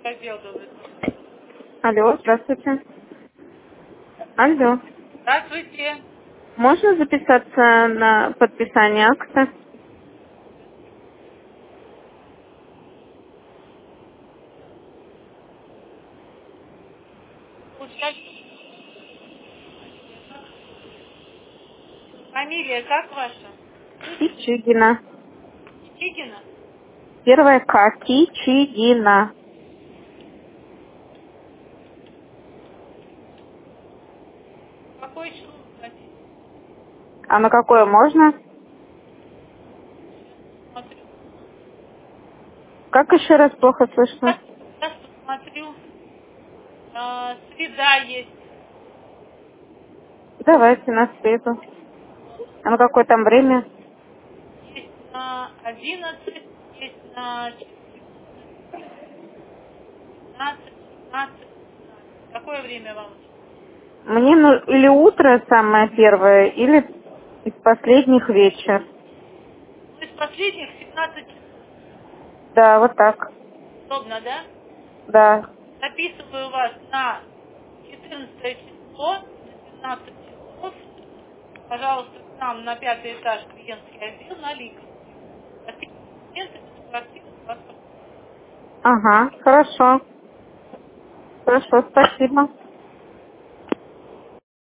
как дела, добрый. Алло, здравствуйте. Алло. Здравствуйте. Можно записаться на подписание акта? Фамилия как ваша? Кичигина. Чигина? Первая К. Кичигина. Какой число хотите? А на какое можно? Смотрю. Как еще раз плохо слышно? Сейчас посмотрю. Среда есть. Давайте на среду. А на какое там время? Есть на 11, есть на 15, 15. Какое время вам? Мне или утро самое первое, или из последних вечер. Из последних 17 часов. Да, вот так. Удобно, да? Да. Записываю вас на 14 число, на 17 часов. Пожалуйста, к нам на 5-й этаж клиентский отдел на Лиговский. Документы без квартиры, паспорт. Ага, хорошо. Хорошо, спасибо.